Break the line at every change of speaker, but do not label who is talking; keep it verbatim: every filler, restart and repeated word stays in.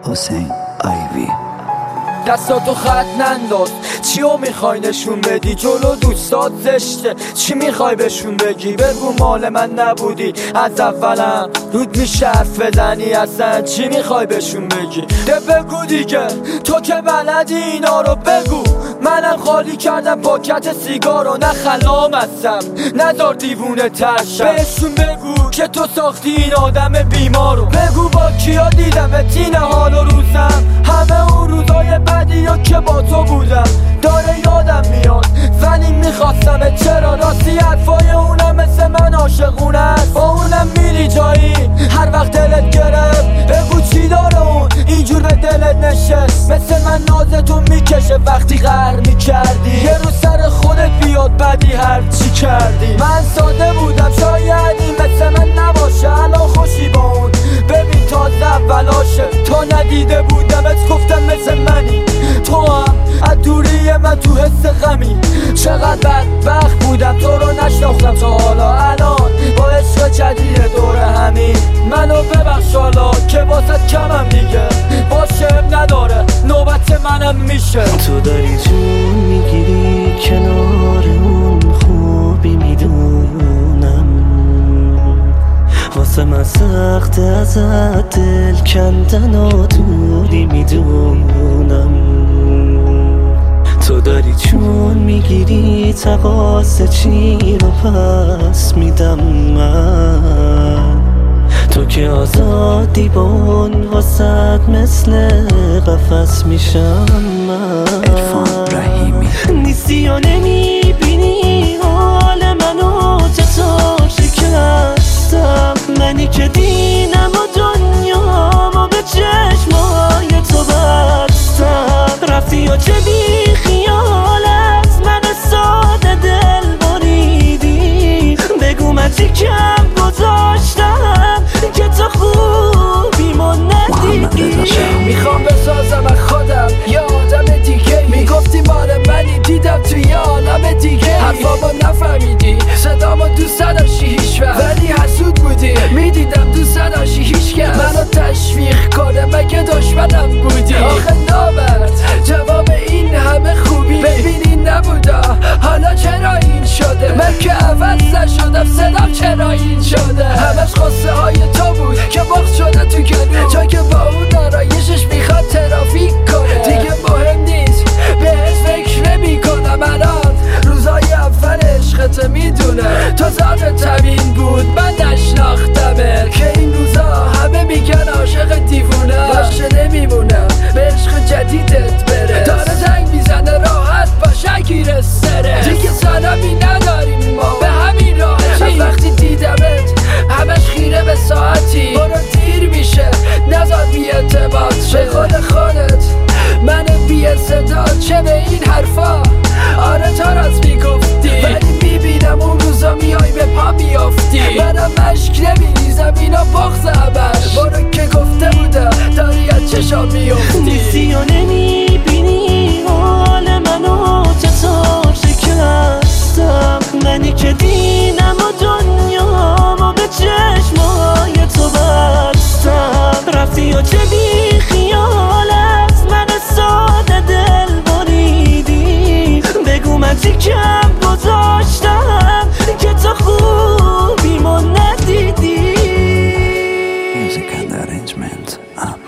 حسین آیوی.
دستاتو خط ننداز، چیو میخوای نشون بدی؟ جلو دوستات زشته، چی میخوای بهشون بگی؟ بگو مال من نبودی از اولم، رود میشه حرف بزنی اصلا چی میخوای بهشون بگی؟ ده بگو دیگه، تو که بلدی اینا رو بگو. منم خالی کردم پاکت سیگارو، نه خلام هستم نذار دیوونه ترشم. بهشون بگو که تو ساختی این آدم بیمارو. بگو با کیا دیدم تین حال و روزم، همه اون روزای بدی ها که با تو بودم داره یادم میاد، ولی میخواستم. چرا راستی حرفای اونم مثل من عاشقونه است؟ با اونم میری جایی هر وقت دلت گرفت؟ بگو چی داره اون اینجور به دلت نشست؟ مثل من نازتون میکشه وقتی قهر میکردی، یه رو سر خودت بیاد بدی هر چی کردی. من ساده بودم شایدی مثل من نباشه الان خوشی با اون، ببین تازه اولاشه. تا ندیده بودمت گفتم مثل منی، تو هم از دوری من تو حس غمی. چقدر بدبخت بودم تو رو نشناختم تا حالا، الان با عشق جدید دور همین. منو ببخش حالا که واسه کمم دیگه، باشه نداره نوبت منم میشه.
تو داری جون میگیری کنار اون خوبی میدونم، واسه من سخت ازت دل کندن و دوری میدونم. تو داری چون میگیری تقاص چی رو پس میدم من، تو که آزادی با اون واسد مثل قفس میشم من.
عرفان رحیمی.
نیستی و نمیبینی حال منو چطور شکستم، منی که دینم و دنیامو به چشمای تو بستم. رفتی و چه بی خیال از من ساده دل بریدی، بگو من چی کم گذاشتم که تو خوبیمو ندیدی.
میخوام بسازم از خودم یه آدم دیگه، میگفتی مال منی دیدم توی یه عالم دیگه. حرفامو نفهمیدی، صدامو دوست نداشتی هیچ وقت، ولی حسود بودی. میدیدم دوست نداشتی هیچ کس منو تشویق کنه، مگه دشمنم بودی؟ آخه نامرد جواب این همه خوبی ببین این نبودا، حالا چرا این شده؟ من که عوض نشدم، صدام چرا این شده؟ همش قصه های تو بود که بخت شده تو گلو، جا که با اون آرایشش میخواد ترافیک کنه. دیگه مهم نیست بهش فکر نمی کنم، الان روزای اول عشقت میدونه تو ذات تمین بود من نشناختمه، که این روزا همه میگن عاشق دیوونه باشه نمیمونم به عشق جدیدت بره. داره زنگ میزنه راحت باشه گیر سره، دیگه سلامی نداریم ما به همین راحتی. از وقتی دیدمت همش خیره به ساعتی، برو دیر میشه نذار بی اعتماد شه. خود خودت من بی صدا چه به این حرفا؟ آره تا راست میگفتی، ولی میبینم اون روزا میای به پا میافتی. منم مشک نمیریزم اینا بغض همش، برو که گفته بودم داری از چشا میافتی.
نیستی و نمیبینی حال منو چطور شکستم، منی که دینم و دنیامو به چشمای تو بستم. رفتی و چه بی خیال از من ساده دل بریدی، بگو من چی کم گذاشتم که تو خوبیمو ندیدی.
Music and arrangement.